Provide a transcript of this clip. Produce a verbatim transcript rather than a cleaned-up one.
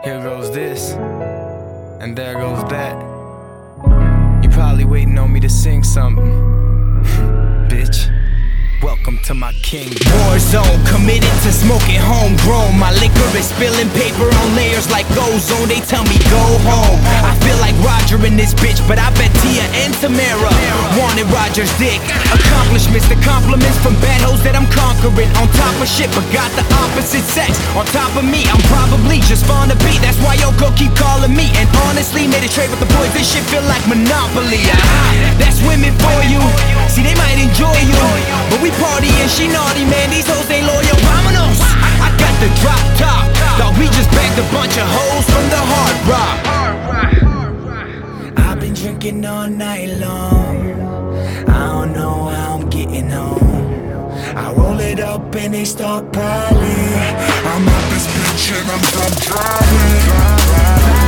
Here goes this, and there goes that. You probably waiting on me to sing something, bitch. Welcome to my kingdom. War zone, committed to smoking homegrown. My liquor is spilling paper on layers like ozone. They tell me go home. I feel like Roger in this bitch, but I bet Tia and Tamara wanted Roger's dick. Accomplishments, the compliments from bad hoes that I'm conquering. On top of shit, but got the opposite sex. On top of me, I'm probably just fond of beat. That's why your girl keep calling me. And honestly, made a trade with the boys. This shit feel like Monopoly. Ah, that's women for you. See, they might enjoy you, but we party and she naughty, man. These hoes ain't loyal. Vamonos. I got the drop top. Dog, we just bagged a bunch of hoes from the hard rock. I've been drinking all night long. I don't know how I'm getting home. I roll it up and they start piling. I'm out this bitch and I'm done driving.